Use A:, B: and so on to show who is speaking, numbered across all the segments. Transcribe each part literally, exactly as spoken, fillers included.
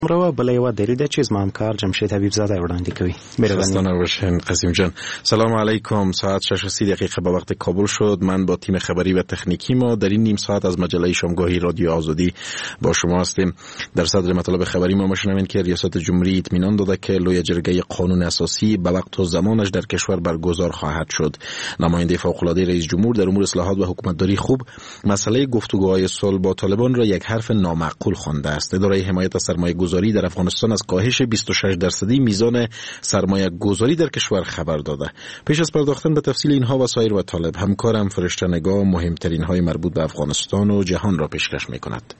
A: مروا بله و دریده چیز ما همکار جمشید حبیب زاده وړاندې کوي.
B: خستانه باشین قاسم جان. سلام علیکم. ساعت شش و سی دقیقه به وقت کابل شد. من با تیم خبری و تکنیکی ما در این نیم ساعت از مجله شامگاهی رادیو آزادی با شما هستیم. در صدر مطالب خبری ما میشنوین که ریاست جمهوری اطمینان داده که لوی جرگه قانون اساسی به وقت و زمانش در کشور برگزار خواهد شد. نماینده فوق العاده رئیس جمهور در امور اصلاحات و حکومتداری خوب مسئله گفتگوهای صلح با طالبان را یک حرف نامعقول خوانده است. اداره حمایت از سرمایه‌گذاری در افغانستان از کاهش بیست و شش درصدی میزان سرمایه گذاری در کشور خبر داده. پیش از پرداختن به تفصیل اینها و سایر مطالب همکارم فرشته نگاه مهمترین های مربوط به افغانستان و جهان را پیشکش می کند.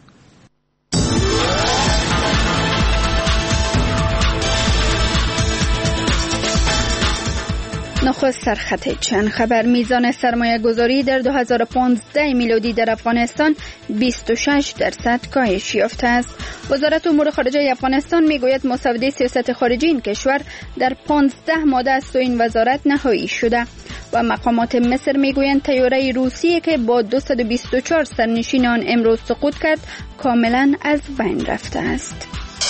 C: نخست سرخط چند خبر. میزان سرمایه گذاری در دو هزار و پانزده میلادی در افغانستان بیست و شش درصد کاهش یافته است. وزارت امور خارجه افغانستان میگوید مسوده سیاست خارجی این کشور در پانزده ماده از این وزارت نهایی شده و مقامات مصر میگویند طیاره روسیه که با دویست و بیست و چهار سرنشین آن امروز سقوط کرد کاملا از بین رفته است.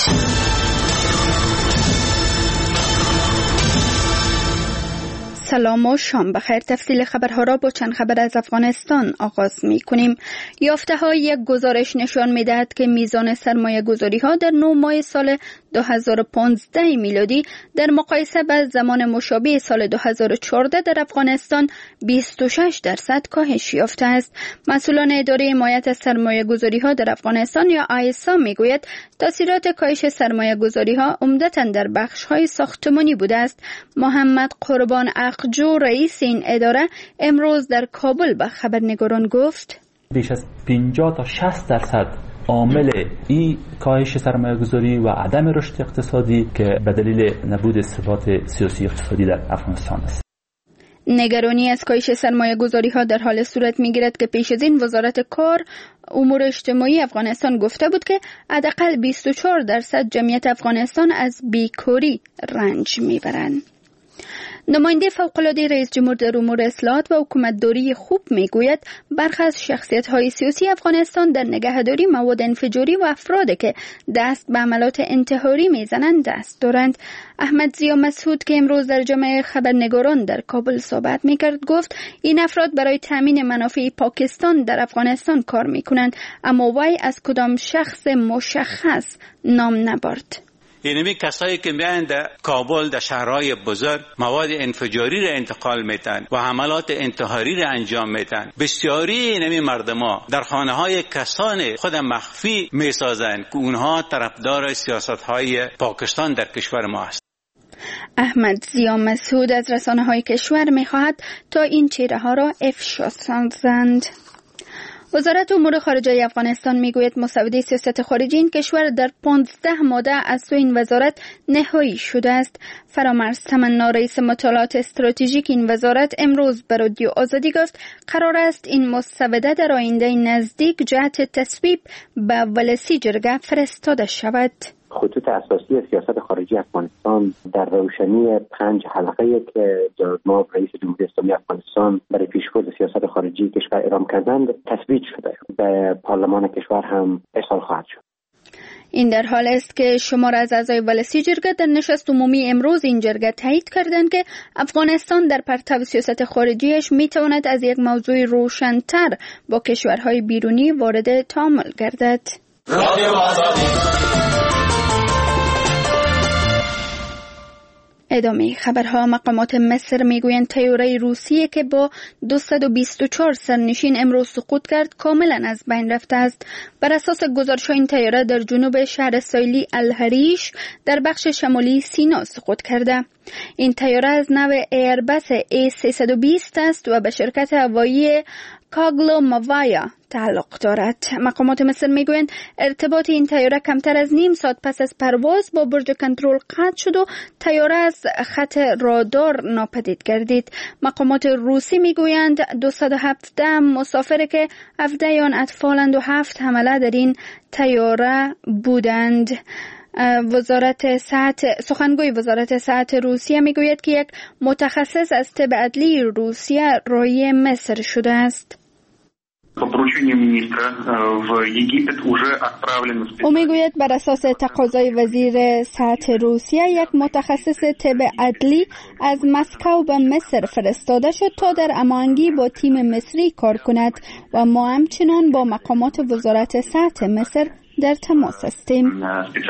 C: سلام و شام بخیر. تفصیل خبرها را با چند خبر از افغانستان آغاز می کنیم. یافته های یک گزارش نشان می دهد که میزان سرمایه گذاری ها در نه ماه سال دو هزار و پانزده میلادی در مقایسه با زمان مشابه سال دو هزار و چهارده در افغانستان بیست و شش درصد کاهش یافته است. مسئولان اداره حمایت از سرمایه گذاری ها در افغانستان یا آیسا می گوید تاثیرات کاهش سرمایه گذاری ها عمدتاً در بخش های ساختمانی بوده است. محمد قربان جو رئیس این اداره امروز در کابل به خبرنگاران گفت
D: بیش از پنجاه تا شصت درصد عامل این کاهش سرمایه‌گذاری و عدم رشد اقتصادی که به دلیل نبود ثبات سیاسی اقتصادی در افغانستان است.
C: نگرانی از کاهش سرمایه گذاری ها در حال صورت می گیرد که پیش از این وزارت کار امور اجتماعی افغانستان گفته بود که حداقل بیست و چهار درصد جمعیت افغانستان از بیکاری رنج می برند. نماینده فوق‌العاده رئیس جمهور در امور اصلاحات و حکومتداری خوب میگوید برخی از شخصیت‌های سیاسی افغانستان در نگهداری مواد انفجاری و افرادی که دست به عملات انتحاری میزنند دست دارند. احمد ضیا مسعود که امروز در جمع خبرنگاران در کابل صحبت میکرد گفت این افراد برای تامین منافع پاکستان در افغانستان کار میکنند، اما وی از کدام شخص مشخص نام نبرد.
E: اینمی کسایی که میان در کابل در شهرهای بزرگ مواد انفجاری را انتقال میتن و حملات انتحاری را انجام میتن، بسیاری اینمی مردما در خانه های کسان خود مخفی میسازند که اونها طرفدار سیاست های پاکستان در کشور ما است.
C: احمد ضیا مسعود از رسانه های کشور میخواهد تا این چهره ها را افشا سازند. وزارت امور خارجه افغانستان میگوید مسوده سیاست خارجی این کشور در پانزده ماده از سوی این وزارت نهایی شده است. فرامرز تمنا رئیس مطالعات استراتژیک این وزارت امروز به رادیو آزادی گفت قرار است این مسوده در آینده نزدیک جهت تصویب به ولسی جرگه فرستاده شود.
F: خطوط اساسی سیاست خارجی افغانستان در روشنی پنج حلقه که جناب رئیس جمهوری اسلامی افغانستان برای پیشبرد سیاست خارجی کشور اعلام کردند تثبیت شده، به پارلمان کشور هم ارسال خواهد شد.
C: این در حال است که شمار از اعضای ولسی جرگه در نشست عمومی امروز این جرگه تایید کردند که افغانستان در پرتو سیاست خارجیش میتواند از یک موضوع روشن‌تر با کشورهای بیرونی وارد تعامل گردد. رادیو آزادی. ادامه خبرها. مقامات مصر میگویند طیاره روسیه که با دویست و بیست و چهار سرنشین امروز سقوط کرد کاملا از بین رفته است. بر اساس گزارش این طیاره در جنوب شهر ساحلی الحریش در بخش شمالی سینا سقوط کرده. این طیاره از نوع ایربس ای سیصد و بیست است و به شرکت هوایی کاگلو موایا تعلق دارد. مقامات مصر میگویند ارتباط این طیاره کمتر از نیم ساعت پس از پرواز با برج کنترل قطع شد و طیاره از خط رادار ناپدید گردید. مقامات روسی میگویند دویست و هفده مسافر که هفده آن اطفالند و هفت حمله در این طیاره بودند. وزارت صحت سخنگوی وزارت صحت روسیه میگوید که یک متخصص از طب عدلی روسیه رای مصر شده است. او میگوید بر اساس تقاضای وزیر صحت روسیه یک متخصص طب عدلی از مسکو به مصر فرستاده شد تا در هماهنگی با تیم مصری کار کند و ما همچنان با مقامات وزارت صحت مصر در تماس هستیم.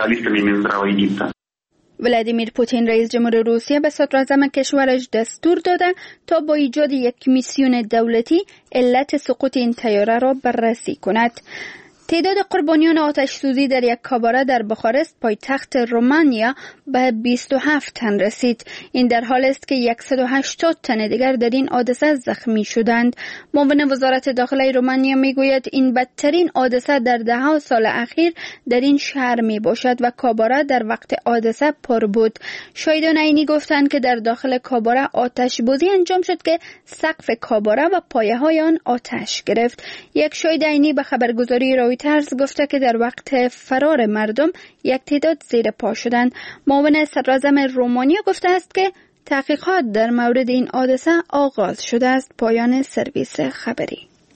C: ولادیمیر پوتین رئیس جمهور روسیه به صدراعظم کشورش دستور داده تا با ایجاد یک میسیون دولتی علت سقوط این طیاره را بررسی کند. تعداد قربانیان آتش سوزی در یک کاباره در بخارست پایتخت رومانیا به بیست و هفت تن رسید. این در حال است که صد و هشتاد تن دیگر در این حادثه زخمی شدند. معاون وزارت داخلی رومانیا میگوید این بدترین حادثه در ده سال اخیر در این شهر می باشد و کاباره در وقت حادثه پر بود. شاهدان عینی گفتند که در داخل کاباره آتش بازی انجام شد که سقف کاباره و پایه های آن آتش گرفت. یک شاهد عینی به خبرگزاری رویترز گفته که در وقت فرار مردم یک تعداد زیر پا شدند. معاون صدراعظم رومانیا گفته است که تحقیقات در مورد این حادثه آغاز شده است. پایان سرویس خبری.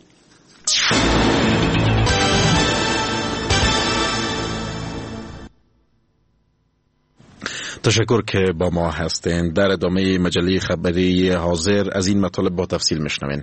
B: تشکر که با ما هستین. در ادامه مجله خبری حاضر از این مطالب با تفصیل میشنوین.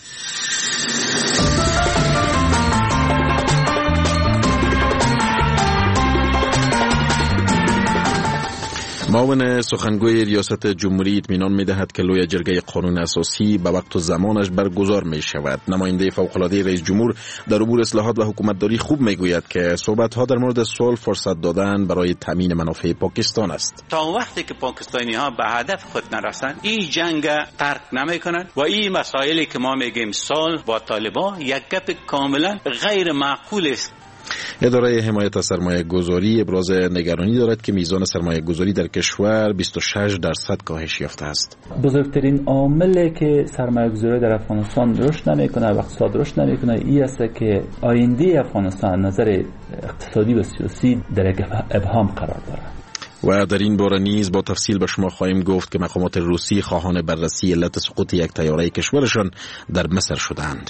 B: معاون سخنگوی ریاست جمهوری اطمینان می‌دهد که لوی جرگه قانون اساسی به وقت و زمانش برگزار می‌شود. نماینده فوق‌العاده رئیس جمهور در امور اصلاحات و حکومتداری خوب می‌گوید که صحبت‌ها در مورد صلح فرصت دادن برای تامین منافع پاکستان است.
E: تا وقتی که پاکستانی‌ها به هدف خود نرسند این جنگ ترک نمی‌کنند و این مسائلی که ما میگیم صلح با طالبان یک گپ کاملا غیر معقول است.
B: اداره حمایت از سرمایه گذاری ابراز نگرانی دارد که میزان سرمایه گذاری در کشور بیست و شش درصد کاهش یافته است.
D: بزرگترین عاملی که سرمایه گذاری در افغانستان رشد نمیکنه و اقتصاد رشد نمیکنه این است که آینده افغانستان نظر اقتصادی و سیاسی در یک ابهام قرار دارد.
B: و در این باره نیز با تفصیل به شما خواهیم گفت که مقامات روسی خواهان بررسی علت سقوط یک طیاره کشورشان در مصر شدند.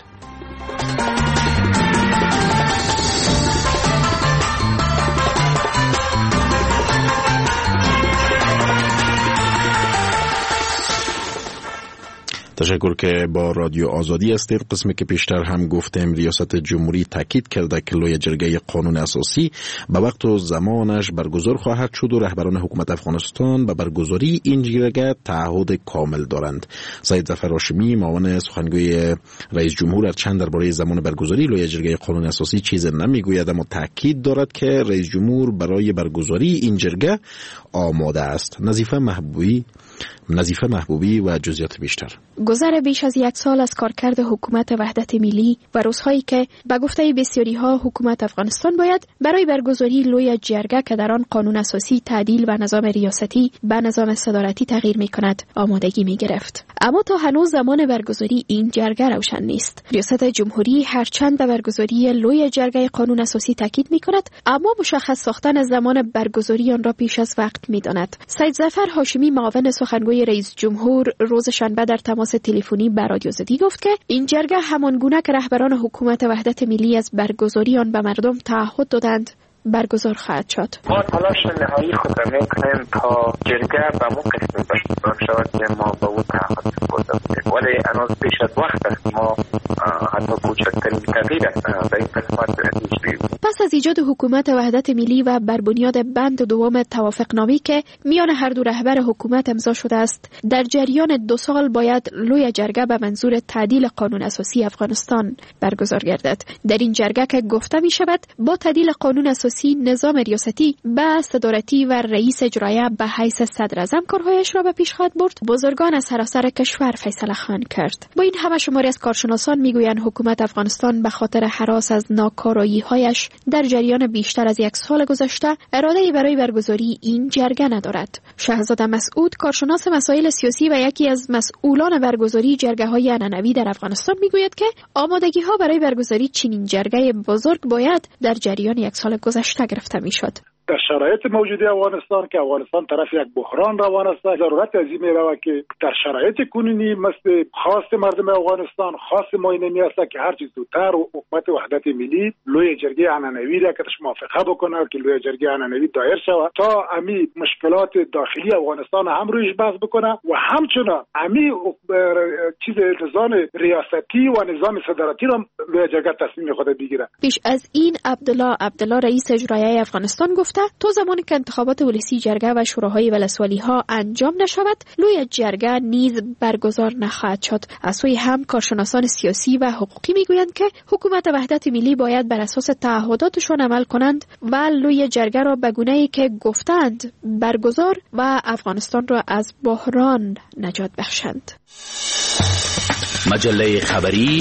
B: تشکر که با رادیو آزادی هستید. قسمی که پیشتر هم گفتیم ریاست جمهوری تاکید کرده که لوی جرگه قانون اساسی به وقت و زمانش برگزار خواهد شد و رهبران حکومت افغانستان به برگزاری این جرگه تعهد کامل دارند. سید ظفر هاشمی معاون سخنگوی رئیس جمهور چند درباره زمان برگزاری لوی جرگه قانون اساسی چیز نمیگوید، اما تاکید دارد که رئیس جمهور برای برگزاری این جرگه آماده است. نظیفه محبوبی نظیفه محبوبی و جزئیات بیشتر.
G: گذر بیش از یک سال از کارکرد حکومت وحدت ملی و روزهایی که به گفته بسیاری ها حکومت افغانستان باید برای برگزاری لوی جرگه که در آن قانون اساسی تعدیل و نظام ریاستی به نظام صدارتی تغییر می کند آمادگی می گرفت. اما تا هنوز زمان برگزاری این جرگه روشن نیست. ریاست جمهوری هرچند به برگزاری لوی جرگه قانون اساسی تاکید می کند، اما مشخص ساختن زمان برگزاری آن را پیش از وقت می داند. سید ظفر هاشمی معاون سخنگوی رئیس جمهور روز شنبه در تماس تلفنی با رادیو آزادی گفت که این جرگه همان گونه که رهبران حکومت وحدت ملی از برگزاری آن به مردم تعهد دادند برگزار خواهد شد.
H: ما تلاش نهایی خود را میکنیم تا جرگه به مو قسم برگزار شود که ما به او تعهد دادیم، ولی هنوز پیش از وقت است. ما حتی کوچکترین تغییر در این قسمت نتیجه.
G: پس از ایجاد حکومت وحدت ملی و بر بنیاد بند دوم توافقنامه‌ای که میان هر دو رهبر حکومت امضا شده است، در جریان دو سال باید لوی جرگه به منظور تعدیل قانون اساسی افغانستان برگزار گردد. در این جرگه که گفته می شود با تعدیل قانون اساسی نظام ریاستی به صدارتی و رئیس اجرایی به حیث صدر اعظم کارهایش را به پیش خواهد برد، بزرگان از سراسر کشور فیصله خواهند کرد. با این همه شماری از کارشناسان میگویند حکومت افغانستان به خاطر هراس از ناکارایی‌هایش در جریان بیشتر از یک سال گذشته اراده‌ای برای برگزاری این جرگه ندارد. شهزاده مسعود، کارشناس مسائل سیاسی و یکی از مسئولان برگزاری جرگه‌های عنعنوی در افغانستان میگوید که آمادگی‌ها برای برگزاری چنین جرگه بزرگ باید در جریان یک سال گذشته گرفته میشد.
I: در شرایط موجود افغانستان که افغانستان طرف یک بحران روان است، ضرورت از این میرود که در شرایط کنونی مثل خواست مردم افغانستان، خواست ما اینمی است که هر چیز زودتر حکومت وحدت ملی لوی جرگه عنعنوی را که موافقه بکنه که لوی جرگه عنعنوی دایر شود تا امی مشکلات داخلی افغانستان هم رویش بحث بکنه و همچنان امی چیز نظام ریاستی و نظام صدارتی را لوی جرگه تصمیم خود بگیره.
G: پیش از این عبدالله عبدالله رئیس اجرایی افغانستان گفته تا زمانی که انتخابات ولسی جرگه و شوراهای ولسوالی ها انجام نشود لوی جرگه نیز برگزار نخواهد شد. از سوی هم کارشناسان سیاسی و حقوقی میگویند که حکومت وحدت ملی باید بر اساس تعهداتشان عمل کنند و لوی جرگه را به گونه‌ای که گفتند برگزار و افغانستان را از بحران نجات بخشند.
J: مجله خبری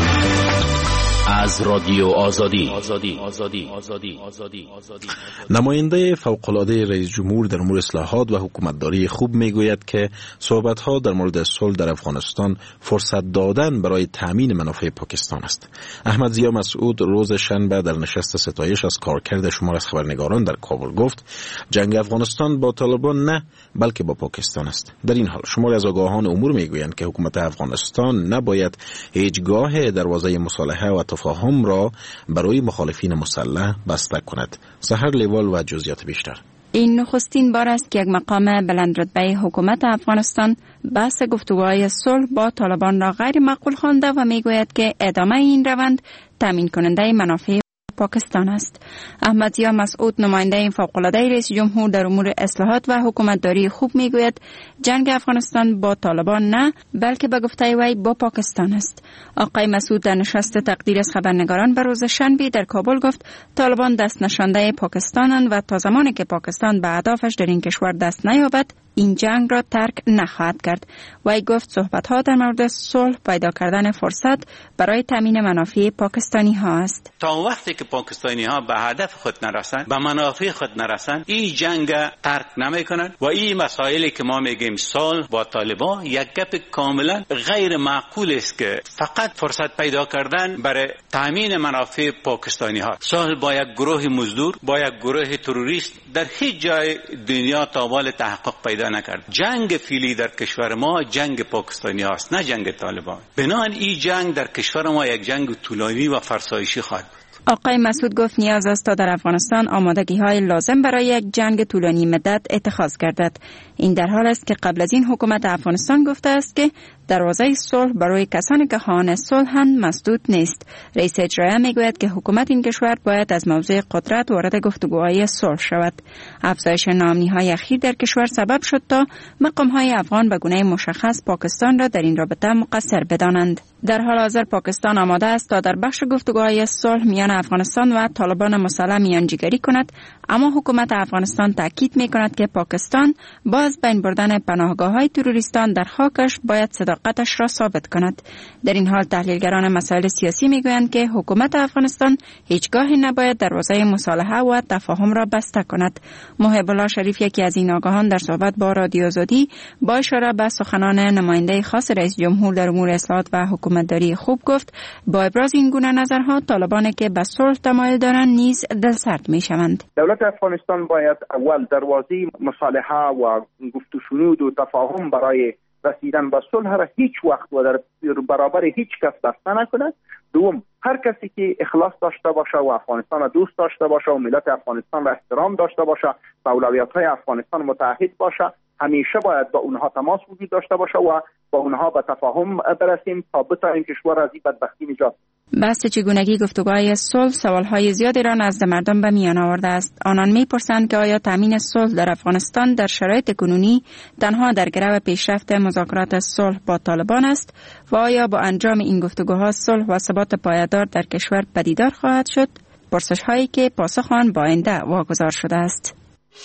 J: از رادیو آزادی. آزادی آزادی آزادی آزادی آزادی
B: نماینده فوق‌العاده رئیس جمهور در امور اصلاحات و حکومتداری خوب میگوید که صحبت‌ها در مورد صلح در افغانستان فرصت دادن برای تامین منافع پاکستان است. احمد ضیا مسعود روز شنبه در نشست ستایش از کارکرد شمار از خبرنگاران در کابل گفت جنگ افغانستان با طالبان نه بلکه با پاکستان است. در این حال شمار از آگاهان امور میگویند که حکومت افغانستان نباید هیچگاه دروازه مصالحه و تفاهم را برای مخالفین مسلح بسته کند. سحر لیوال و جزئیات بیشتر.
K: این نخستین بار است که یک مقام بلند رتبه حکومت افغانستان بحث گفتگوهای صلح با طالبان را غیر معقول خوانده و میگوید که ادامه این روند تامین کننده منافع پاکستان است. احمد ضیا مسعود نماینده این فوق‌العاده رئیس جمهور در امور اصلاحات و حکومتداری خوب میگوید جنگ افغانستان با طالبان نه بلکه به گفته وی با پاکستان است. آقای مسعود در نشست تقدیر از خبرنگاران به روز شنبه در کابل گفت طالبان دست نشانده پاکستانند و تا زمانی که پاکستان به اهدافش در این کشور دست نیابد این جنگ را ترک نخواهد کرد. وی گفت صحبت‌ها در مورد صلح پیدا کردن فرصت برای تامین منافع پاکستانی ها است.
E: تا وقتی که پاکستانی ها به هدف خود نرسند، به منافع خود نرسند، این جنگ ترک نمی‌کنند و این مسائلی که ما میگیم صلح با طالبان یک گپ کاملا غیر معقول است که فقط فرصت پیدا کردن برای تامین منافع پاکستانی ها. صلح با یک گروه مزدور، با یک گروه تروریست در هیچ جای دنیا تا حال تحقق پیدا نکرد. جنگ فعلی در کشور ما جنگ پاکستانی هاست نه جنگ طالبان. بنابراین این جنگ در کشور ما یک جنگ طولانی و فرسایشی خواهد بود.
K: آقای مسعود گفت نیاز است تا در افغانستان آمادگی های لازم برای یک جنگ طولانی مدت اتخاذ گردد. این در حال است که قبل از این حکومت افغانستان گفته است که دروازه صلح برای کسانی که خواهان صلح هم مسدود نیست. رئیس اجرایی میگوید که حکومت این کشور باید از موضوع قدرت وارد گفتگوهای صلح شود. افزایش ناامنی‌های اخیر در کشور سبب شد تا مقام‌های افغان به گونه مشخص پاکستان را در این رابطه مقصر بدانند. در حال حاضر پاکستان آماده است تا در بخش گفتگوهای صلح میان افغانستان و طالبان مسلح میانجیگری کند، اما حکومت افغانستان تاکید میکند که پاکستان با از بین بردن پناهگاه‌های تروریستان در خاکش باید صداقتش را ثابت کند. در این حال تحلیلگران مسائل سیاسی میگویند که حکومت افغانستان هیچگاهی نباید دروازه مصالحه و تفاهم را بسته کند. محب الله شریف یکی از این آگاهان در صحبت با رادیو آزادی با اشاره به سخنان نماینده خاص رئیس جمهور در امور اصلاحات و حکومتداری خوب گفت با ابراز این گونه نظرها طالبانی که به صلح تمایل دارند نیز دلسرد میشوند.
H: دولت افغانستان باید اول دروازه مصالحه و گفت و شنود و تفاهم برای رسیدن به صلح را هیچ وقت و در برابر هیچ کس بسته نکنه. دوم، هر کسی که اخلاص داشته باشه و افغانستان را دوست داشته باشه و ملت افغانستان را احترام داشته باشه و اولویت‌های افغانستان متحد باشه همیشه باید با اونها تماس وجود داشته باشه و با اونها به تفاهم برسیم تا بتوانیم کشور از این بدبختی نجات.
K: بحث چگونگی گفتگوهای صلح سوالهای زیادی را نزد مردم به میان آورده است. آنان می‌پرسند که آیا تامین صلح در افغانستان در شرایط کنونی تنها در گرو پیشرفت مذاکرات صلح با طالبان است و آیا با انجام این گفتگوها صلح و ثبات پایدار در کشور پدیدار خواهد شد؟ پرسش‌هایی که پاسخ آن با آینده واگذار شده است.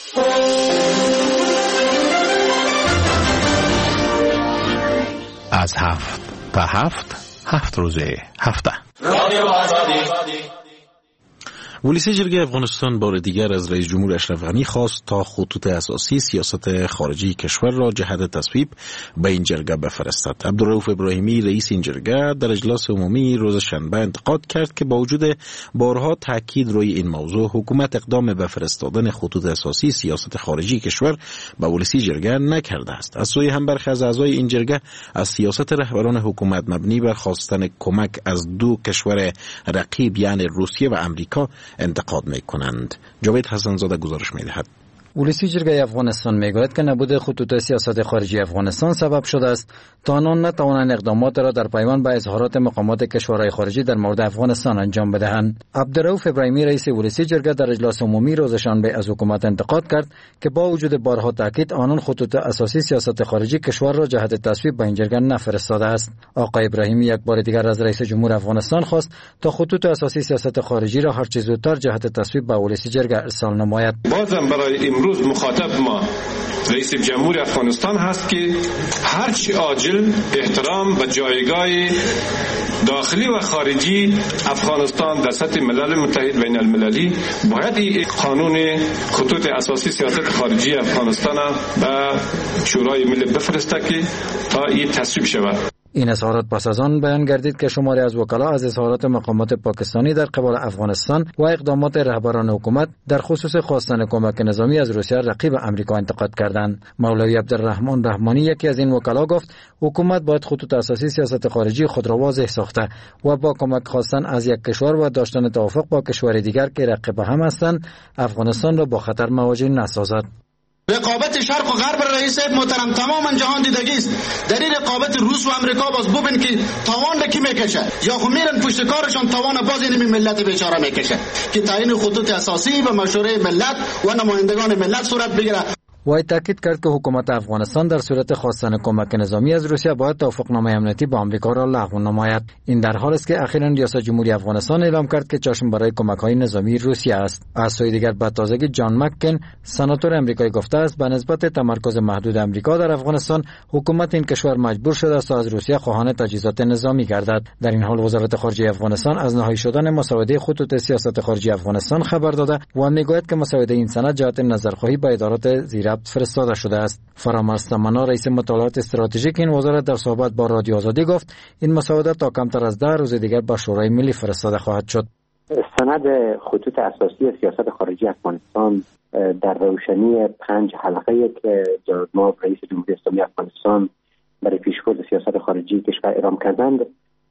J: از هفت تا هفت هفت روزه هفته
B: ولسی جرگه افغانستان بار دیگر از رئیس جمهور اشرف غنی خواست تا خطوط اساسی سیاست خارجی کشور را جهت تصویب به این جرگه بفرستد. عبدالرؤوف ابراهیمی رئیس این جرگه در اجلاس عمومی روز شنبه انتقاد کرد که با وجود بارها تاکید روی این موضوع، حکومت اقدام به فرستادن خطوط اساسی سیاست خارجی کشور به ولسی جرگه نکرده است. از سوی هم برخی از اعضای این جرگه از سیاست رهبران حکومت مبنی بر خواستن کمک از دو کشور رقیب یعنی روسیه و امریکا انتقاد میکنند. جاوید حسنزاده گزارش میدهد.
L: ولسی جرگه افغانستان میگوید که نبود خطوط سیاست خارجی افغانستان سبب شده است تا آنان نتوانند اقدامات را در پیوند به اظهارات مقامات کشورهای خارجی در مورد افغانستان انجام بدهند. عبدالرؤوف ابراهیمی رئیس ولسی جرگه در اجلاس عمومی روز شنبه از حکومت انتقاد کرد که با وجود بارها تاکید آنان خطوط اساسی سیاست خارجی کشور را جهت تصویب به این جرگه نفرستاده است. آقای ابراهیمی یک بار دیگر از رئیس جمهور افغانستان خواست تا خطوط اساسی سیاست خارجی را هر چه زودتر جهت تصویب به ولسی جرگه ارسال نماید.
M: بازم برای امروز مخاطب ما رئیس جمهور افغانستان هست که هرچی عاجل احترام و جایگاه داخلی و خارجی افغانستان در سطح ملل متحد بین المللی باید این قانون خطوط اساسی سیاست خارجی افغانستان به شورای ملی بفرسته که تا این تصویب شود.
L: این اظهارات پس از آن بیان گردید که شماری از وکلا از اظهارات مقامات پاکستانی در قبال افغانستان و اقدامات رهبران حکومت در خصوص خواستن کمک نظامی از روسیه رقیب امریکا انتقاد کردند. مولوی عبدالرحمن رحمانی یکی از این وکلا گفت حکومت باید خطوط اساسی سیاست خارجی خود را واضح ساخته و با کمک خواستن از یک کشور و داشتن توافق با کشور دیگر که رقیب هم هستند افغانستان را با خطر مواجه نسازد.
N: رقابت شرق و غرب رئیس محترم تماما جهان دیدگی است. در این رقابت روس و امریکا باز ببین که تاوان به کی میکشه یا خو میرن پشت کارشون تاوان باز این ملت بیچاره میکشه که تعیین خطوط اساسی و مشوره ملت و نمایندگان ملت صورت بگیره.
L: وی تاکید کرد که حکومت افغانستان در صورت خواستن کمک نظامی از روسیه باید توافقنامه امنیتی با آمریکا را لغو نماید. این در حالی است که اخیراً ریاست جمهوری افغانستان اعلام کرد که چشم برای کمک‌های نظامی روسیه است. از سوی دیگر به تازگی جان مککن سناتور امریکایی گفته است به نسبت تمرکز محدود امریکا در افغانستان حکومت این کشور مجبور شده است از روسیه خواهان تجهیزات نظامی گردد. در این حال وزارت خارجه افغانستان از نهایی شدن مسوده خطوط سیاست خارجی افغانستان خبر داده و میگوید که مسوده این سند جهت نظرخواهی به ادارات زیربط فرستاده شده است. فرامرز تمنا رئیس مطالعات استراتژیک این وزارت در صحبت با رادیو آزادی گفت این مسوده تا کمتر از ده روز دیگر به شورای ملی فرستاده خواهد شد.
F: سند خطوط اساسی سیاست خارجی افغانستان در روشنی پنج حلقه که جناب ما رئیس جمهوری اسلامی افغانستان برای پیشبرد سیاست خارجی کشور اعلام کردند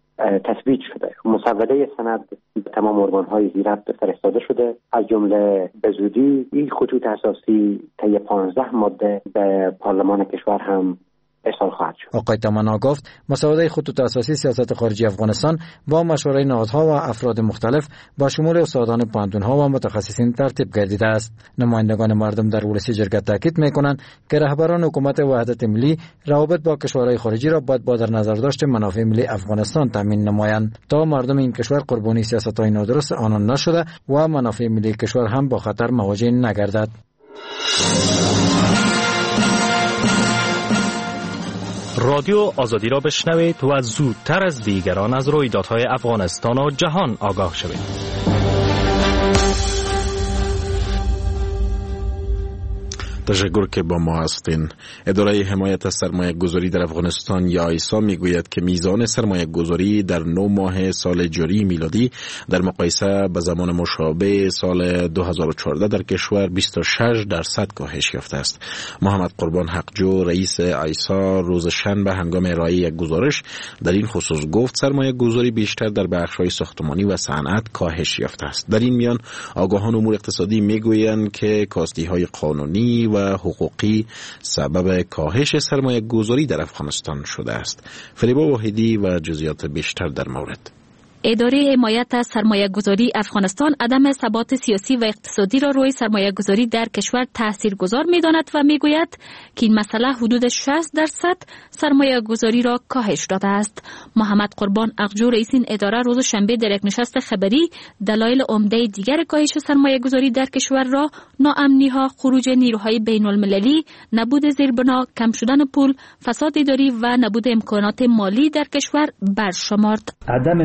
F: تثبیت شده. مسوده سند به تمام ارگان‌های زیربط فرستاده شده، از جمله به زودی این خطوط اساسی طی پانزده ماده به پارلمان کشور هم ارسال خواهد شد.
L: آقای تمنا گفت مسوده خطوط اساسی سیاست خارجی افغانستان با مشورت نهادها و افراد مختلف با شمول استادان پوهنتون‌ها و متخصصین ترتیب گردیده است. نمایندگان مردم در ولسی جرگه تاکید می‌کنند که رهبران حکومت وحدت ملی روابط با کشورهای خارجی را باید با در نظر داشت منافع ملی افغانستان تامین نمایند تا مردم این کشور قربانی سیاست‌های نادرست آنان نشده و منافع ملی کشور هم با خطر مواجه نگردد.
O: رادیو آزادی را بشنوید و زودتر از دیگران از رویدادهای افغانستان و جهان آگاه شوید.
B: تشکر که با ما هستین. اداره حمایت از سرمایه گذاری در افغانستان یا آیسا میگوید که میزان سرمایه گذاری در نه ماه سال جاری میلادی در مقایسه به زمان مشابه سال دو هزار و چهارده در کشور بیست و شش درصد کاهش یافته است. محمد قربان حقجو رئیس آیسا روز شنبه هنگام ارائه یک گزارش در این خصوص گفت سرمایه گذاری بیشتر در بخش‌های ساختمانی و صنعت کاهش یافته است. در این میان آگاهان امور اقتصادی میگویند که کاستی‌های قانونی و حقوقی سبب کاهش سرمایه گذاری در افغانستان شده است. فریبا واحدی و جزئیات بیشتر در مورد.
P: اداره حمایت از سرمایه گذاری افغانستان عدم ثبات سیاسی و اقتصادی را روی سرمایه گذاری در کشور تاثیرگذار می داند و می گوید که این مسئله حدود شصت درصد سرمایه گذاری را کاهش داده است. محمد قربان اقجو رئیس این اداره روز شنبه در یک نشست خبری دلایل عمده دیگر کاهش سرمایه گذاری در کشور را ناامنی ها، خروج نیروهای بین المللی، نبود زیربنا، کم شدن پول، فساد اداری و نبود امکانات مالی در کشور برشمرد.
D: عدم ثبات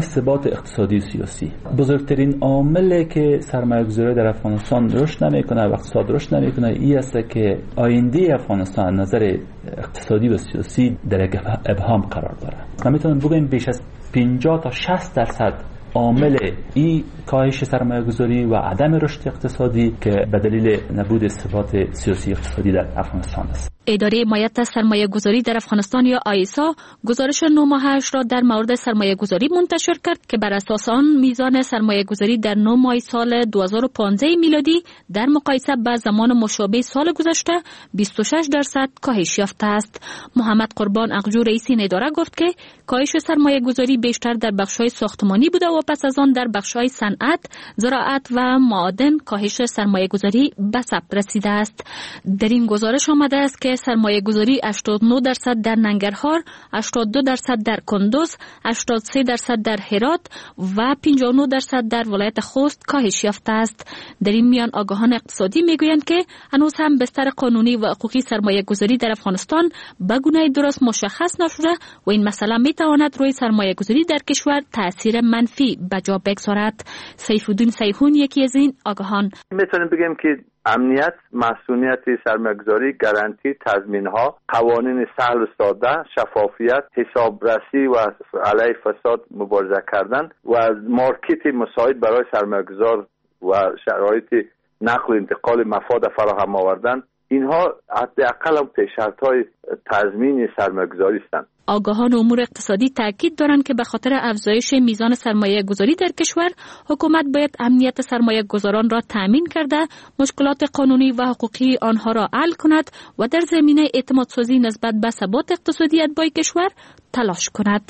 D: حکومت اقتصادی و سیاسی. بزرگترین عاملی که سرمایه‌گذاری در افغانستان رشد نمیکنه و اقتصاد رشد نمیکنه این است که آینده افغانستان نظر اقتصادی و سیاسی در ابهام قرار داره. ما میتونیم بگیم بیش از پنجاه تا شصت درصد عامل این کاهش سرمایه‌گذاری و عدم رشد اقتصادی که به دلیل نبود ثبات سیاسی اقتصادی در افغانستان است.
P: اداره حمایت سرمایه گذاری در افغانستان یا آیسا گزارش نه ماهش را در مورد سرمایه گذاری منتشر کرد که بر اساس آن میزان سرمایه گذاری در نه ماه سال دو هزار و پانزده میلادی در مقایسه با زمان مشابه سال گذشته بیست و شش درصد کاهش یافته است. محمد قربان اقجو رئیس این اداره گفت که کاهش سرمایه گذاری بیشتر در بخش‌های ساختمانی بوده و پس از آن در بخش‌های صنعت، زراعت و معادن کاهش سرمایه گذاری به ثبت رسیده است. در این گزارش آمده است که سرمایه گذاری هشتاد و نه درصد در ننگرهار، هشتاد و دو درصد در کندوز، هشتاد و سه درصد در هرات و پنجاه و نه درصد در ولایت خوست کاهش یافته است. در این میان آگاهان اقتصادی میگویند که هنوز هم بستر قانونی و حقوقی سرمایه گذاری در افغانستان به گونه درست مشخص نشده و این مسئله میتواند روی سرمایه گذاری در کشور تاثیر منفی به جا بگذارد. سیف الدین سیحون یکی از این آگاهان
Q: میتونیم بگیم که امنیت، مسئولیت سرمایه‌گذاری، گارانتی، تضمین‌ها، قوانین سهل و ساده، شفافیت، حسابرسی و علیه فساد مبارزه کردن و مارکت مساعد برای سرمایه‌گذار و شرایط نقل و انتقال مفاد فراهم آوردن، اینها حداقل هم پیش‌شرط‌های تضمین سرمایه‌گذاری هستند.
P: آگاهان امور اقتصادی تاکید دارند که به خاطر افزایش میزان سرمایه گذاری در کشور، حکومت باید امنیت سرمایه گذاران را تامین کرده، مشکلات قانونی و حقوقی آنها را حل کند و در زمینه اعتماد سازی نسبت به ثبات اقتصادی اتباع کشور تلاش کند.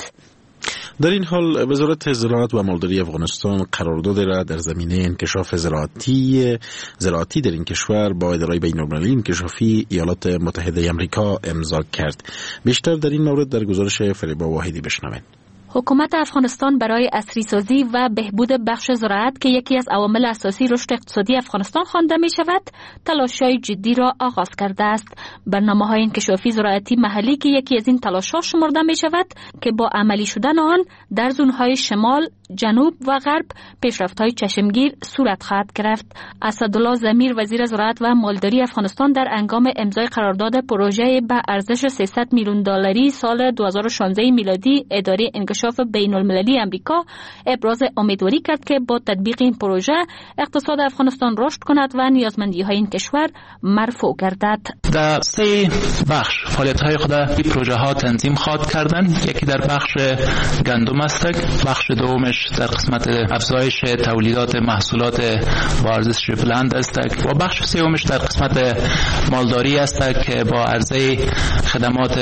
B: در این حال وزارت زراعت و مالداری افغانستان قرارداد را در زمینه انکشاف زراعتی زراعتی در این کشور با اداره بین‌المللی انکشافی ایالات متحده آمریکا امضا کرد. بیشتر در این مورد در گزارش فریبا واحدی بشنوید.
P: حکومت افغانستان برای عصری‌سازی و بهبود بخش زراعت که یکی از عوامل اساسی رشد اقتصادی افغانستان خوانده می شود، تلاش‌های جدی را آغاز کرده است. برنامه‌های انکشافی زراعتی محلی که یکی از این تلاش‌ها شمرده می شود که با عملی شدن آن در زون‌های شمال، جنوب و غرب پیشرفت‌های چشمگیر صورت خواهد گرفت. اسدالله ضمیر وزیر زراعت و مالداری افغانستان در هنگام امضای قرارداد پروژه به ارزش سیصد میلیون دلاری سال دو هزار و شانزده میلادی اداره انکشاف بین‌المللی آمریکا ابراز امیدواری کرد که با تطبیق این پروژه اقتصاد افغانستان رشد کند و نیازمندی‌های این کشور مرفوع گردد.
R: در سه بخش فعالیت‌های خود این پروژه ها تنظیم خواهد کردند. یکی در بخش گندم است، بخش دومش در قسمت افزایش تولیدات محصولات با ارزش بلند است و بخش سومش در قسمت مالداری است که با عرضه خدمات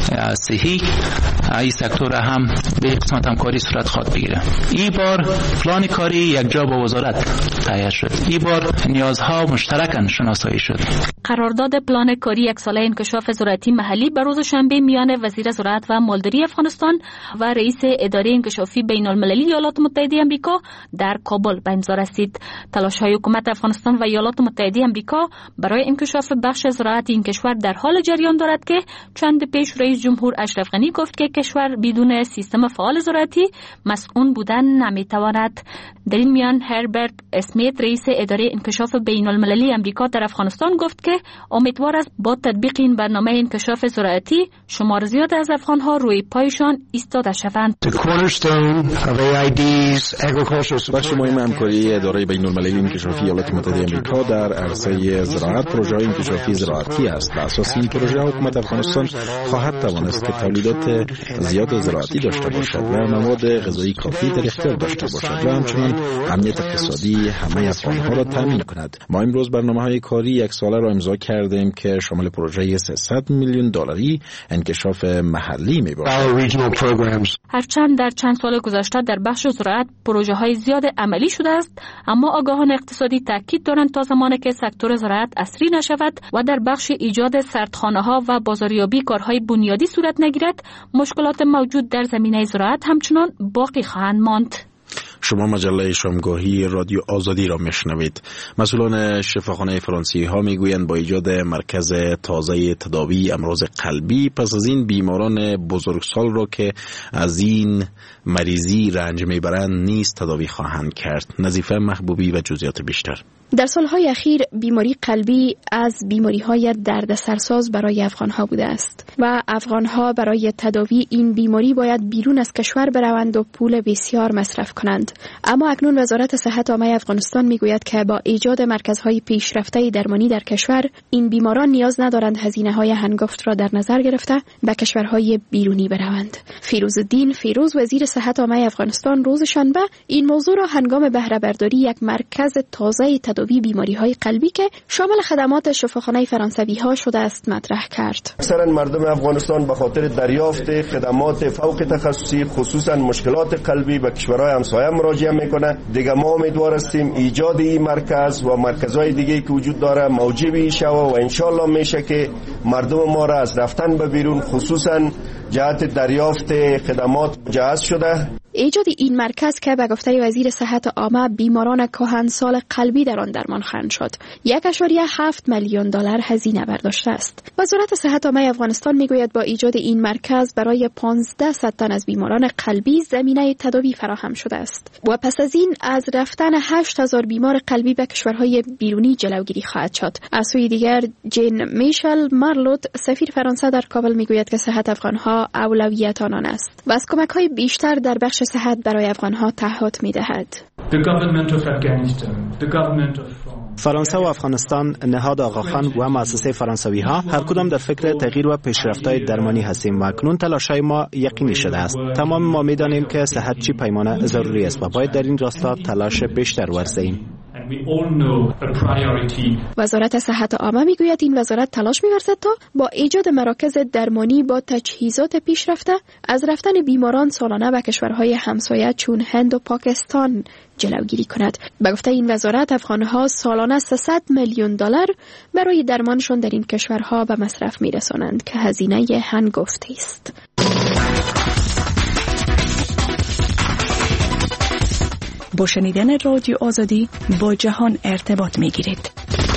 R: صحی این سکتور هم به قسمت همکاری صورت خواهد بگیره. این بار پلان کاری یک جا با وزارت تهیه شد. این بار نیازها مشترکاً شناسایی شد.
P: قرارداد پلان کاری یک ساله انکشاف زراعتی محلی بر روز شنبه میان وزیر زراعت و مالداری افغانستان و رئیس اداره انکشافی بین‌المللی ایالات متحده آمریکا در کابل به امضا رسید. تلاش‌های حکومت افغانستان و ایالات متحده آمریکا برای انکشاف بخش زراعتی این کشور در حال جریان دارد که چند پیش رئیس جمهور اشرف غنی گفت که کشور بدون سیستم فعال زراعتی مسئول بودن نمیتواند. در این میان هربرت اسمیت رئیس اداره انکشاف بین‌المللی آمریکا در افغانستان گفت که امیدوار است با تطبیق این برنامه انکشاف زراعتی شمار زیاد از افغان‌ها روی پایشان ایستاده شوند.
B: بخش مهم همکاری اداره بین‌المللی انکشافی ایالات متحده آمریکا در عرصه زراعت پروژه انکشافی زراعتی است. بر اساس این پروژه حکومت افغانستان خواهد توانست که تولیدات زیاد زراعتی داشته باشد و مواد غذایی کافی در اختیار داشته باشد و همچنین امنیت اقتصادی همه افغان‌ها را تامین کند. ما امروز برنامه‌های کاری یک ساله را امضا کردیم که شامل پروژه سیصد میلیون دلاری انکشاف محلی می‌باشد.
P: هرچند در چند سال گذشته در بخش زراعت پروژه‌های زیاد عملی شده است، اما آگاهان اقتصادی تاکید دارند تا زمانی که سکتور زراعت عصری نشود و در بخش ایجاد سردخانه‌ها و بازاریابی کارهای بنیادی صورت نگیرد، مشکلات موجود در زمینه زراعت همچنان باقی خواهند ماند.
B: شما مجله شامگاهی رادیو آزادی را میشنوید. مسئولان شفاخانه فرانسوی ها میگویند با ایجاد مرکز تازه تداوی امراض قلبی پس از این بیماران بزرگسال را که از این مریضی رنج میبرند نیز تداوی خواهند کرد. نظیفه محبوبی و جزئیات بیشتر.
G: در سالهای اخیر بیماری قلبی از بیماری‌های دردسرساز برای افغان‌ها بوده است و افغان‌ها برای تداوی این بیماری باید بیرون از کشور بروند و پول بسیار مصرف کنند. اما اکنون وزارت صحت عامه افغانستان میگوید که با ایجاد مرکزهای پیشرفته درمانی در کشور این بیماران نیاز ندارند هزینه‌های هنگفت را در نظر گرفته به کشورهای بیرونی بروند. فیروزالدین فیروز وزیر صحت عامه افغانستان روز شنبه این موضوع را هنگام بهره برداری یک مرکز تازه تداوی بیماری‌های قلبی که شامل خدمات شفاخانه فرانسوی‌ها شده است مطرح کرد.
S: اکثرا مردم افغانستان به خاطر دریافت خدمات فوق تخصصی خصوصا مشکلات قلبی به کشورهای همسایه مراجعه میکنه. دیگه ما امیدوار هستیم ایجاد این مرکز و مرکزهای دیگه که وجود داره موجب شود و انشالله میشه که مردم ما را از رفتن به بیرون خصوصا جهت دریافت خدمات جهت شده.
G: ایجاد این مرکز که به گفته وزیر صحت عامه بیماران کهنسال قلبی در آن درمان خواهند شد یک اشاریه هفت میلیون دلار هزینه برداشته است. وزارت صحت عامه افغانستان میگوید با ایجاد این مرکز برای پانزده تن از بیماران قلبی زمینه تداوی فراهم شده است و پس از این از رفتن هشت هزار بیمار قلبی به کشورهای بیرونی جلوگیری خواهد شد. از سوی دیگر جین میشل مارلوت سفیر فرانسه در کابل میگوید که صحت افغانها اولویت آنان است و از کمک‌های بیشتر در بخش صحت برای افغانها تعهد می‌دهد.
A: فرانسه و افغانستان، نهاد آقاخان و مؤسسه فرانسوی ها هر کدام در فکر تغییر و پیشرفت‌های درمانی هستیم و اکنون تلاش‌های ما یقینی شده است. تمام ما می‌دانیم که صحت چی پیمانه ضروری است و باید در این راستا تلاش بیشتر ورزیم.
G: وزارت صحت عامه میگوید این وزارت تلاش می‌ورزد تا با ایجاد مراکز درمانی با تجهیزات پیشرفته از رفتن بیماران سالانه به کشورهای همسایه چون هند و پاکستان جلوگیری کند. به گفته این وزارت افغان‌ها سالانه سیصد میلیون دلار برای درمانشان در این کشورها به مصرف می‌رسانند که هزینه هنگفتی است.
T: با شنیدن رادیو آزادی با جهان ارتباط می گیرید.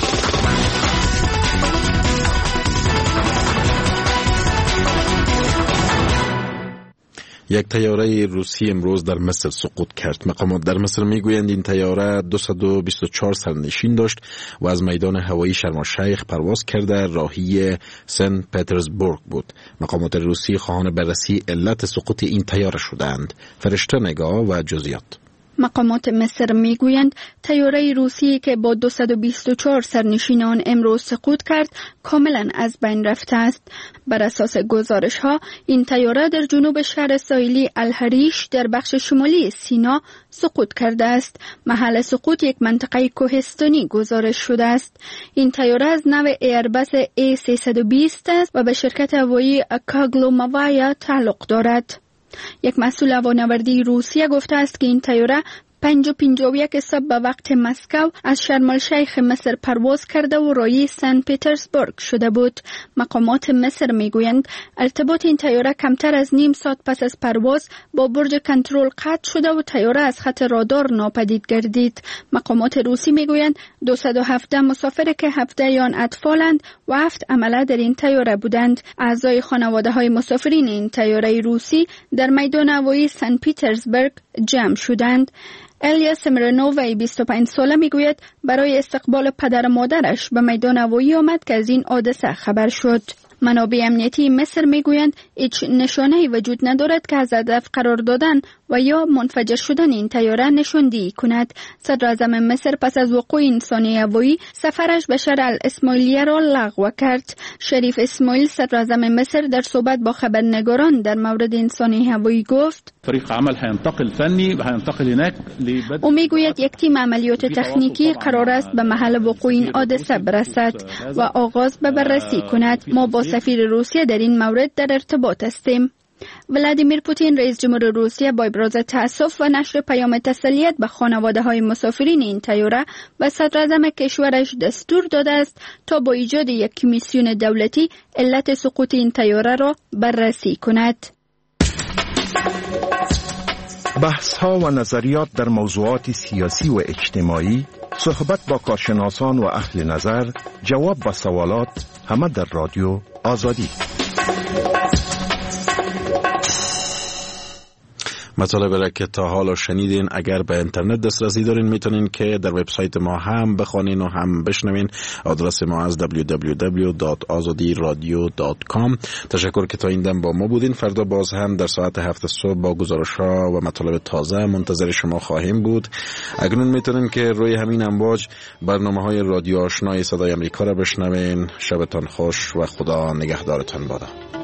B: یک طیاره روسی امروز در مصر سقوط کرد. مقامات در مصر میگویند این طیاره دویست و بیست و چهار سرنشین داشت و از میدان هوایی شرم الشیخ پرواز کرده راهی سن پترزبورگ بود. مقامات روسی خواهان بررسی علت سقوط این طیاره شدند. فرشته نگاه و جزئیات.
C: مقامات مصر میگویند طیاره روسی که با دویست و بیست و چهار سرنشینان امروز سقوط کرد کاملا از بین رفته است. بر اساس گزارش ها این طیاره در جنوب شهر ساحلی الحریش در بخش شمالی سینا سقوط کرده است. محل سقوط یک منطقه کوهستانی گزارش شده است. این طیاره از نوع ایربس ای سیصد و بیست است و به شرکت هوایی کاگلوماوایا تعلق دارد. یک مسئول هوانوردی روسیه گفته است که این طیاره پنج و پنجاه و یک صبح به وقت مسکو از شرم الشیخ مصر پرواز کرده و راهی سن پترزبورگ شده بود. مقامات مصر میگویند ارتباط این طیاره کمتر از نیم ساعت پس از پرواز با برج کنترل قطع شده و طیاره از خط رادار ناپدید گردید. مقامات روسی میگویند دویست و هفده مسافر که هفده آن اطفالند و هفت عمله در این طیاره بودند. اعضای خانواده های مسافرین این طیاره روسی در میدان هوایی سن پترزبورگ جمع شدند. الیا سمرنوو بیست و پنج ساله میگوید برای استقبال پدر و مادرش به میدان هوایی آمد که از این حادثه خبر شد. منابع امنیتی مصر میگویند هیچ نشانه‌ای وجود ندارد که از هدف قرار دادن و یا منفجر شدن این طیاره نشاندهی کند. صدر اعظم مصر پس از وقوع این ثانیه هوایی سفرش به شهر الاسماعیلیه را لغو کرد. شریف اسماعیل صدر اعظم مصر در صحبت با خبرنگاران در مورد این ثانیه هوایی گفت
U: فريق عمل هينتقل فني وهينتقل هناك لبدء
C: او میگوید یک تیم عملیات تکنیکی قرار است به محل وقوع این حادثه برسد و آغاز به بررسی کند. ما با سفیر روسیه در این مورد در ارتباط هستیم. ولادیمیر پوتین رئیس جمهور روسیه با ابراز تأسف و نشر پیام تسلیت به خانواده های مسافرین این طیاره و صدر اعظم کشورش دستور داده است تا با ایجاد یک کمیسیون دولتی علت سقوط این طیاره را بررسی کند.
I: بحث ها و نظریات در موضوعات سیاسی و اجتماعی، صحبت با کارشناسان و اهل نظر، جواب به سوالات، همه در رادیو آزادی.
B: مطالب را که تا حالا شنیدین اگر به اینترنت دسترسی دارین میتونین که در وبسایت ما هم بخوانین و هم بشنوین. آدرس ما از دبلیو دبلیو دبلیو دات آزادی رادیو دات کام. تشکر که تا این دم با ما بودین. فردا باز هم در ساعت هفت صبح با گزارش‌ها و مطالب تازه منتظر شما خواهیم بود. اکنون میتونین که روی همین امواج برنامه‌های رادیو آشنای صدای آمریکا را بشنوین. شبتان خوش و خدا نگهدارتان بادا.